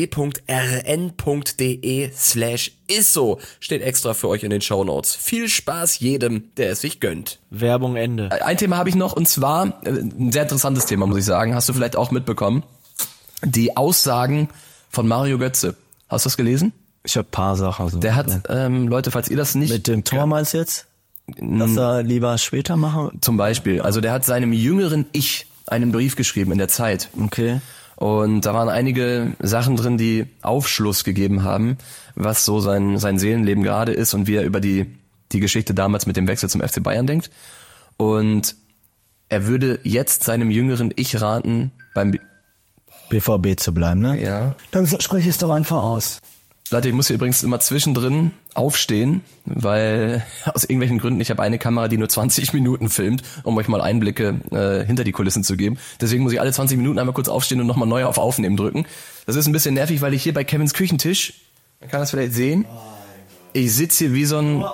www.rn.de/isso steht extra für euch in den Shownotes. Viel Spaß jedem, der es sich gönnt. Werbung Ende. Ein Thema habe ich noch, und zwar ein sehr interessantes Thema, muss ich sagen. Hast du vielleicht auch mitbekommen? Die Aussagen von Mario Götze. Hast du das gelesen? Ich habe ein paar Sachen. So. Der hat, Leute, falls ihr das nicht... Mit dem Tor meinst du jetzt? Dass er lieber später machen? Zum Beispiel. Also der hat seinem jüngeren Ich einen Brief geschrieben in der Zeit. Okay. Und da waren einige Sachen drin, die Aufschluss gegeben haben, was so sein Seelenleben gerade ist und wie er über die Geschichte damals mit dem Wechsel zum FC Bayern denkt. Und er würde jetzt seinem jüngeren Ich raten, beim BVB zu bleiben, ne? Ja. Dann spreche ich es doch einfach aus. Leute, ich muss hier übrigens immer zwischendrin aufstehen, weil aus irgendwelchen Gründen, ich habe eine Kamera, die nur 20 Minuten filmt, um euch mal Einblicke hinter die Kulissen zu geben. Deswegen muss ich alle 20 Minuten einmal kurz aufstehen und nochmal neu auf Aufnehmen drücken. Das ist ein bisschen nervig, weil ich hier bei Kevins Küchentisch, man kann das vielleicht sehen, ich sitze hier wie so ein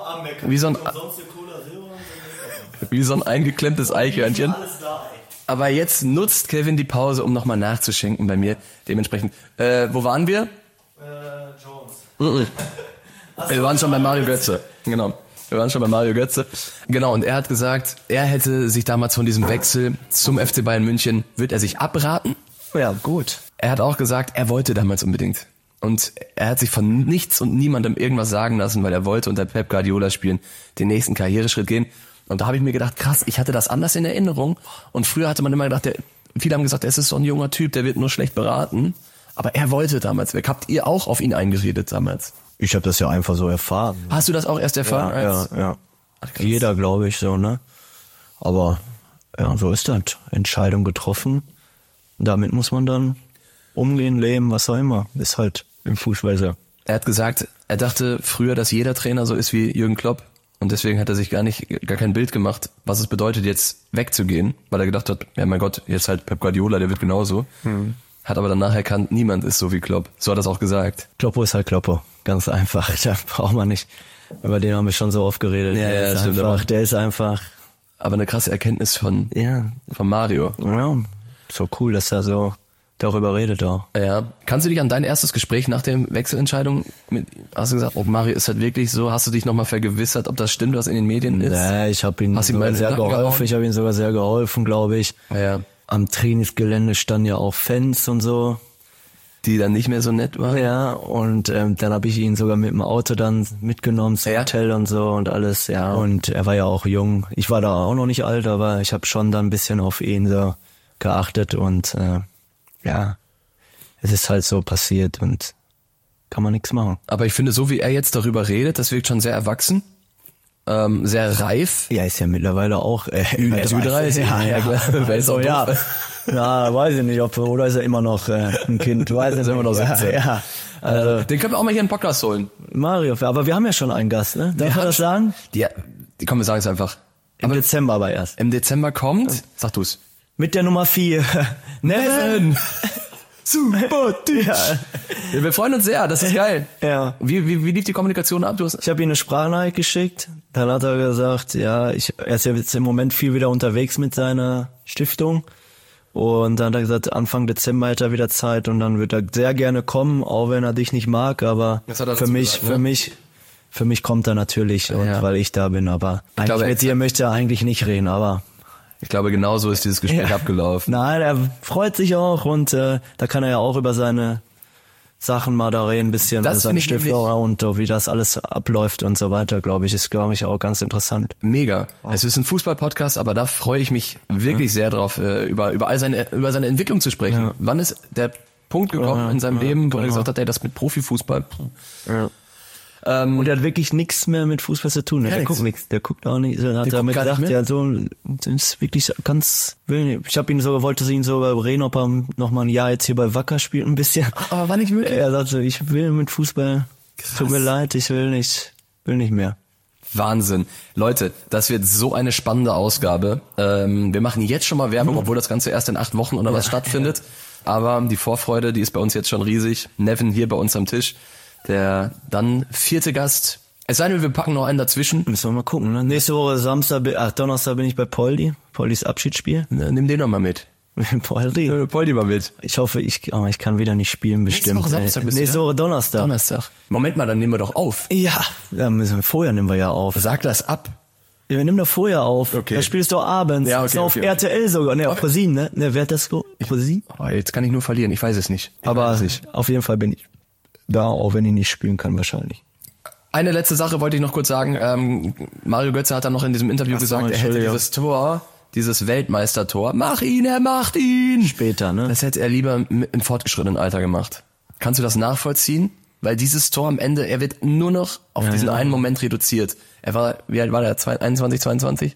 eingeklemmtes Eichhörnchen. Aber jetzt nutzt Kevin die Pause, um nochmal nachzuschenken bei mir. Dementsprechend, wo waren wir? Jones. Wir waren schon bei Mario Götze. Genau. Genau, und er hat gesagt, er hätte sich damals von diesem Wechsel zum FC Bayern München, wird er sich abraten? Ja, gut. Er hat auch gesagt, er wollte damals unbedingt. Und er hat sich von nichts und niemandem irgendwas sagen lassen, weil er wollte unter Pep Guardiola spielen, den nächsten Karriereschritt gehen. Und da habe ich mir gedacht, krass, ich hatte das anders in Erinnerung. Und früher hatte man immer gedacht, viele haben gesagt, es ist so ein junger Typ, der wird nur schlecht beraten. Aber er wollte damals weg. Habt ihr auch auf ihn eingeredet damals? Ich habe das ja einfach so erfahren. Hast du das auch erst erfahren? Ja. Ach, jeder, glaube ich, so, ne? Aber ja, so ist das. Entscheidung getroffen. Damit muss man dann umgehen, leben, was auch immer. Ist halt im Fußball so. Er hat gesagt, er dachte früher, dass jeder Trainer so ist wie Jürgen Klopp. Und deswegen hat er sich gar kein Bild gemacht, was es bedeutet, jetzt wegzugehen, weil er gedacht hat, ja mein Gott, jetzt halt Pep Guardiola, der wird genauso. Hat aber danach erkannt, niemand ist so wie Klopp. So hat er es auch gesagt. Kloppo ist halt Kloppo. Ganz einfach. Da braucht man nicht. Über den haben wir schon so oft geredet. Ja, stimmt. Der ist einfach. Aber eine krasse Erkenntnis von Mario. Ja, so cool, dass er so darüber redet auch. Ja. Kannst du dich an dein erstes Gespräch nach der Wechselentscheidung hast du gesagt, oh Mario, ist das wirklich so? Hast du dich nochmal vergewissert, ob das stimmt, was in den Medien ist? Nee, ich habe ihm sehr geholfen. Ich habe ihm sogar sehr geholfen, glaube ich. Ja. Am Trainingsgelände standen ja auch Fans und so. Die dann nicht mehr so nett waren? Ja, und dann habe ich ihn sogar mit dem Auto dann mitgenommen zum Hotel und so und alles, ja. Und er war ja auch jung. Ich war da auch noch nicht alt, aber ich habe schon dann ein bisschen auf ihn so geachtet und ja, es ist halt so passiert und kann man nichts machen. Aber ich finde, so wie er jetzt darüber redet, das wirkt schon sehr erwachsen, sehr reif. Ja, ist ja mittlerweile auch Ü30. Ja, weiß ich nicht, oder ist er immer noch ein Kind, weiß ich nicht. Immer noch 17. Ja. Also, den können wir auch mal hier in den Podcast holen. Mario, aber wir haben ja schon einen Gast, ne? Darf man das sagen? Ja, komm, wir sagen es einfach. Im Dezember aber erst. Im Dezember kommt, sag du's. Mit der Nummer 4. Neven. Super Typ. Ja. Wir freuen uns sehr, das ist geil. Ja. Wie lief die Kommunikation ab? Ich habe ihm eine Sprachnachricht geschickt. Dann hat er gesagt, ja, er ist ja jetzt im Moment viel wieder unterwegs mit seiner Stiftung. Und dann hat er gesagt, Anfang Dezember hat er wieder Zeit und dann wird er sehr gerne kommen, auch wenn er dich nicht mag, aber für mich kommt er natürlich, und weil ich da bin, aber eigentlich mit dir möchte er eigentlich nicht reden, aber Ich glaube, genau so ist dieses Gespräch abgelaufen. Nein, er freut sich auch und da kann er ja auch über seine Sachen mal da reden, ein bisschen, Das seine finde ich Stifter und wie das alles abläuft und so weiter, glaube ich, ist, glaube ich, auch ganz interessant. Mega. Es ist ein Fußball-Podcast, aber da freue ich mich wirklich sehr drauf, über seine Entwicklung zu sprechen. Ja. Wann ist der Punkt gekommen in seinem Leben, wo er gesagt hat, ey, das mit Profifußball. Und er hat wirklich nichts mehr mit Fußball zu tun. Der guckt nichts, der guckt auch nicht. Er hat damit gesagt, ja, so, das ist wirklich ganz, ich habe wollte ihn sogar reden, ob er noch mal ein Jahr jetzt hier bei Wacker spielt, ein bisschen. Aber war nicht möglich. Er sagte, ich will mit Fußball, tut mir leid, ich will nicht mehr. Wahnsinn. Leute, das wird so eine spannende Ausgabe. Wir machen jetzt schon mal Werbung, obwohl das Ganze erst in 8 Wochen oder was stattfindet. Aber die Vorfreude, die ist bei uns jetzt schon riesig. Nevin hier bei uns am Tisch. Der dann 4. Gast. Es sei denn, wir packen noch einen dazwischen. Müssen wir mal gucken, ne? Nächste Woche Donnerstag bin ich bei Poldis Abschiedsspiel. Nimm den noch mal mit. Poldi mal mit. Ich hoffe, ich kann wieder nicht spielen, bestimmt. Nächste Woche Samstag bist du, Nächste Woche Donnerstag. Moment mal, dann nehmen wir doch auf. Ja, vorher nehmen wir ja auf. Sag das ab. Ja, wir nehmen doch vorher auf. Okay. Da spielst du abends. Ja, okay, ist auf okay. RTL sogar. Ne, auf ProSieben, ne? Ne, wer hat das so? ProSieben? Oh, jetzt kann ich nur verlieren, ich weiß es nicht. Aber auf jeden Fall bin ich da, auch wenn ich nicht spielen kann, wahrscheinlich. Eine letzte Sache wollte ich noch kurz sagen. Mario Götze hat dann noch in diesem Interview gesagt, er hätte dieses Weltmeistertor, er macht ihn. Später, ne? Das hätte er lieber im fortgeschrittenen Alter gemacht. Kannst du das nachvollziehen? Weil dieses Tor am Ende, er wird nur noch auf diesen einen Moment reduziert. Er war, wie alt war der? 21, 22?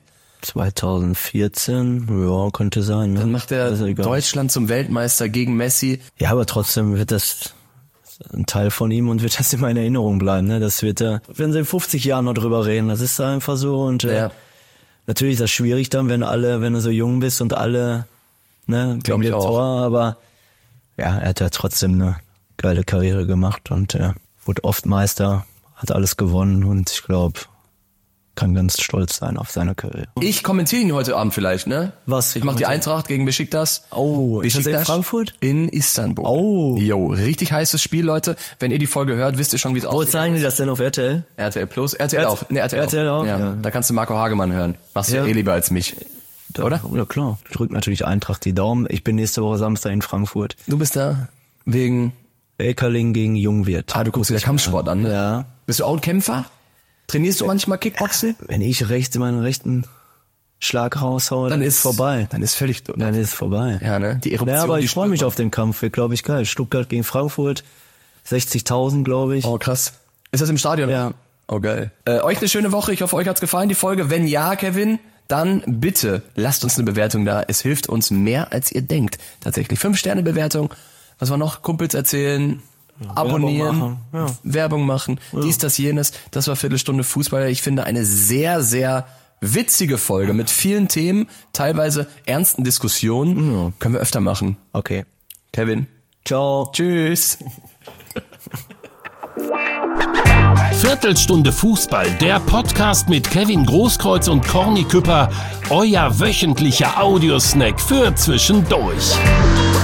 2014, ja, könnte sein. Ne? Dann macht er Deutschland zum Weltmeister gegen Messi. Ja, aber trotzdem wird das ein Teil von ihm und wird das immer in Erinnerung bleiben. Ne? Das werden sie in 50 Jahren noch drüber reden. Das ist einfach so. Und natürlich ist das schwierig dann, wenn du so jung bist und alle, ne, Glaub ich auch. Tor, aber ja, er hat ja trotzdem eine geile Karriere gemacht und wurde oft Meister, hat alles gewonnen und ich glaube, kann ganz stolz sein auf seine Karriere. Ich kommentiere ihn heute Abend vielleicht, ne? Was? Ich mache die Eintracht gegen Besiktas. Oh, ist das in Frankfurt? In Istanbul. Oh. Jo, richtig heißes Spiel, Leute. Wenn ihr die Folge hört, wisst ihr schon, wie es Wo aussieht. zeigen die das denn auf RTL? RTL Plus, RTL auch. Ne, RTL auch? Ja. Da kannst du Marco Hagemann hören. Machst du lieber als mich. Oder? Ja, klar. Drückt natürlich Eintracht die Daumen. Ich bin nächste Woche Samstag in Frankfurt. Du bist da wegen... Eckerling gegen Jungwirth. Du guckst dir Kampfsport an, ne? Ja. Bist du auch ein Kämpfer? Trainierst du manchmal Kickboxen? Wenn ich meinen rechten Schlag raushaue, dann ist vorbei. Dann ist völlig... Dann ist vorbei. Ja, ne? Die Eruption. Ja, aber ich freue mich auf den Kampf. Wird, glaube ich, geil. Stuttgart gegen Frankfurt. 60.000, glaube ich. Oh, krass. Ist das im Stadion? Ja. Oh, geil. Euch eine schöne Woche. Ich hoffe, euch hat's gefallen, die Folge. Wenn ja, Kevin, dann bitte lasst uns eine Bewertung da. Es hilft uns mehr, als ihr denkt. Tatsächlich. 5-Sterne-Bewertung. Was war noch? Kumpels erzählen, abonnieren, Werbung machen, dies, das, jenes. Das war Viertelstunde Fußball. Ich finde eine sehr, sehr witzige Folge mit vielen Themen, teilweise ernsten Diskussionen. Können wir öfter machen. Okay. Kevin. Ciao. Tschüss. Viertelstunde Fußball, der Podcast mit Kevin Großkreuz und Corny Küpper, euer wöchentlicher Audiosnack für zwischendurch.